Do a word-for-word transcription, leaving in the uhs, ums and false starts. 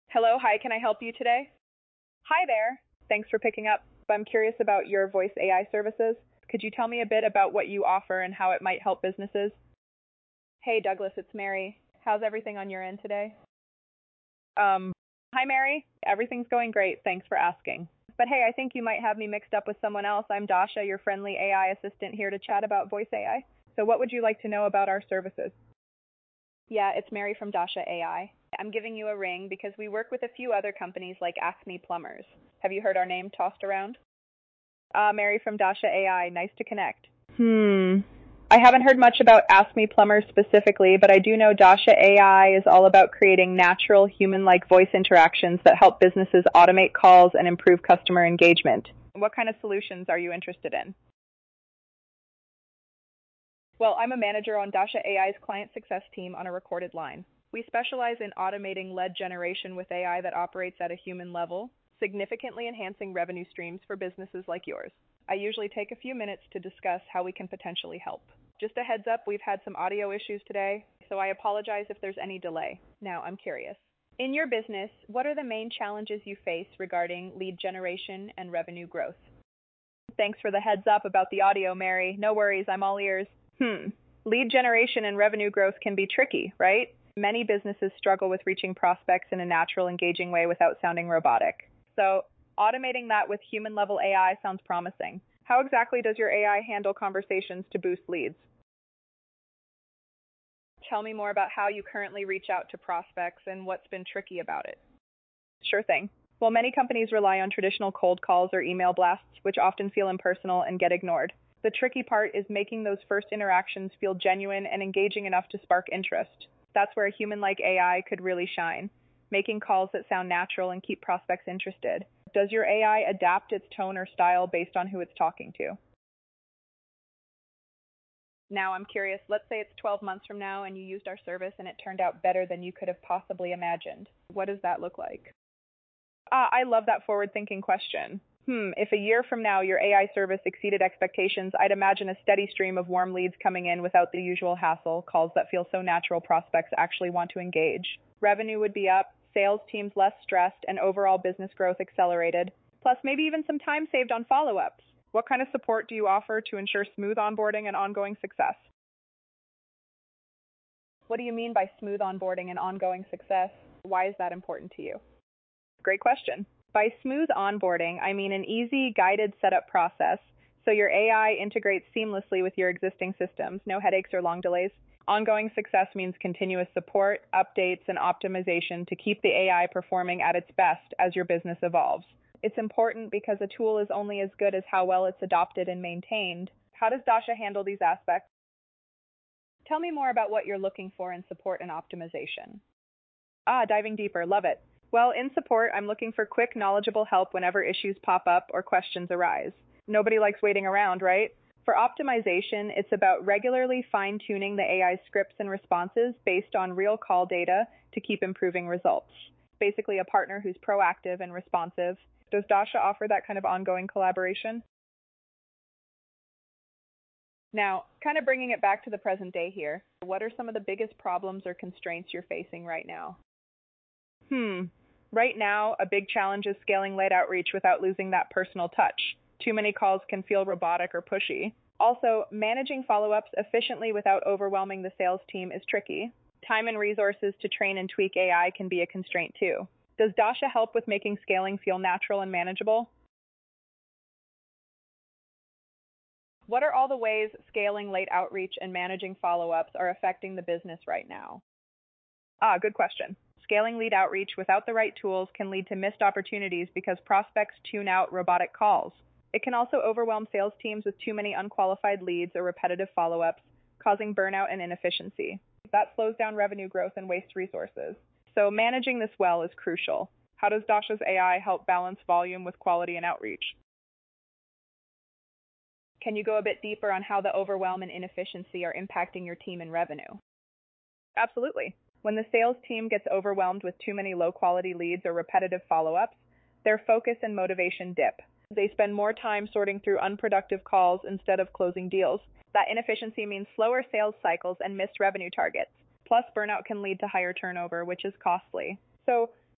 Hello, hi, can I help you today? Hi there. Thanks for picking up. I'm curious about your voice A I services. Could you tell me a bit about what you offer and how it might help businesses? Hey, Douglas, it's Mary. How's everything on your end today? Um, Hi, Mary. Everything's going great. Thanks for asking. But hey, I think you might have me mixed up with someone else. I'm Dasha, your friendly A I assistant here to chat about voice A I. So what would you like to know about our services? Yeah, it's Mary from Dasha A I. I'm giving you a ring because we work with a few other companies like Acme Plumbers. Have you heard our name tossed around? Uh, Mary from Dasha A I. Nice to connect. Hmm. I haven't heard much about Ask Me Plumbers specifically, but I do know Dasha A I is all about creating natural, human-like voice interactions that help businesses automate calls and improve customer engagement. What kind of solutions are you interested in? Well, I'm a manager on Dasha A I's client success team on a recorded line. We specialize in automating lead generation with A I that operates at a human level, significantly enhancing revenue streams for businesses like yours. I usually take a few minutes to discuss how we can potentially help. Just a heads up, we've had some audio issues today, so I apologize if there's any delay. Now, I'm curious. In your business, what are the main challenges you face regarding lead generation and revenue growth? Thanks for the heads up about the audio, Mary. No worries, I'm all ears. Hmm. Lead generation and revenue growth can be tricky, right? Many businesses struggle with reaching prospects in a natural, engaging way without sounding robotic. So, automating that with human-level A I sounds promising. How exactly does your A I handle conversations to boost leads? Tell me more about how you currently reach out to prospects and what's been tricky about it. Sure thing. Well, many companies rely on traditional cold calls or email blasts, which often feel impersonal and get ignored. The tricky part is making those first interactions feel genuine and engaging enough to spark interest. That's where a human-like A I could really shine, making calls that sound natural and keep prospects interested. Does your A I adapt its tone or style based on who it's talking to? Now I'm curious, let's say it's twelve months from now and you used our service and it turned out better than you could have possibly imagined. What does that look like? Ah, I love that forward-thinking question. Hmm, if a year from now your A I service exceeded expectations, I'd imagine a steady stream of warm leads coming in without the usual hassle, calls that feel so natural prospects actually want to engage. Revenue would be up, sales teams less stressed, and overall business growth accelerated. Plus, maybe even some time saved on follow-ups. What kind of support do you offer to ensure smooth onboarding and ongoing success? What do you mean by smooth onboarding and ongoing success? Why is that important to you? Great question. By smooth onboarding, I mean an easy, guided setup process so your A I integrates seamlessly with your existing systems, no headaches or long delays. Ongoing success means continuous support, updates, and optimization to keep the A I performing at its best as your business evolves. It's important because a tool is only as good as how well it's adopted and maintained. How does Dasha handle these aspects? Tell me more about what you're looking for in support and optimization. Ah, diving deeper. Love it. Well, in support, I'm looking for quick, knowledgeable help whenever issues pop up or questions arise. Nobody likes waiting around, right? For optimization, it's about regularly fine-tuning the A I scripts and responses based on real call data to keep improving results. Basically, a partner who's proactive and responsive. Does Dasha offer that kind of ongoing collaboration? Now, kind of bringing it back to the present day here, what are some of the biggest problems or constraints you're facing right now? Hmm. Right now, a big challenge is scaling late outreach without losing that personal touch. Too many calls can feel robotic or pushy. Also, managing follow-ups efficiently without overwhelming the sales team is tricky. Time and resources to train and tweak A I can be a constraint too. Does Dasha help with making scaling feel natural and manageable? What are all the ways scaling late outreach and managing follow-ups are affecting the business right now? Ah, good question. Scaling lead outreach without the right tools can lead to missed opportunities because prospects tune out robotic calls. It can also overwhelm sales teams with too many unqualified leads or repetitive follow-ups, causing burnout and inefficiency. That slows down revenue growth and wastes resources. So managing this well is crucial. How does Dasha's A I help balance volume with quality and outreach? Can you go a bit deeper on how the overwhelm and inefficiency are impacting your team and revenue? Absolutely. When the sales team gets overwhelmed with too many low-quality leads or repetitive follow-ups, their focus and motivation dip. They spend more time sorting through unproductive calls instead of closing deals. That inefficiency means slower sales cycles and missed revenue targets. Plus, burnout can lead to higher turnover, which is costly. So,